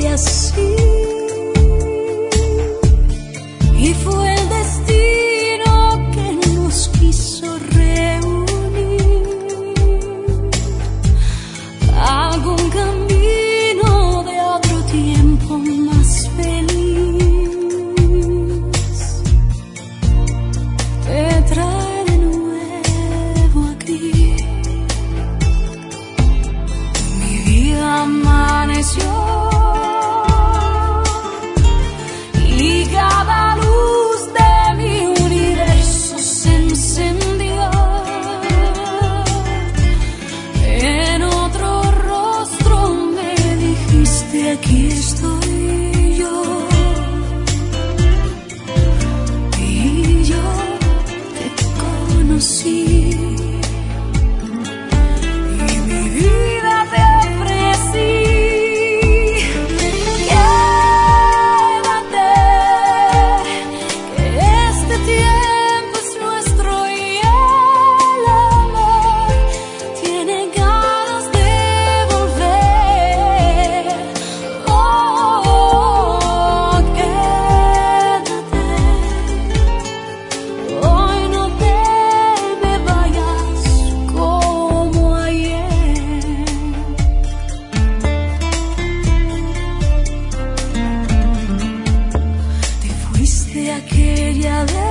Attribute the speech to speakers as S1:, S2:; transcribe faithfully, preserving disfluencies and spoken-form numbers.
S1: así. Y fue el destino que nos quiso reunir. Algún camino de otro tiempo más feliz te trae de nuevo aquí. Mi vida amaneció y cada luz de mi universo se encendió. En otro rostro me dijiste: aquí estoy yo. Y yo te conocí. Y mi vida te ofrecí. Quédate, que este tiempo es nuestro y el amor tiene ganas de volver. Oh, quédate, hoy no te me vayas como ayer. Te fuiste aquella vez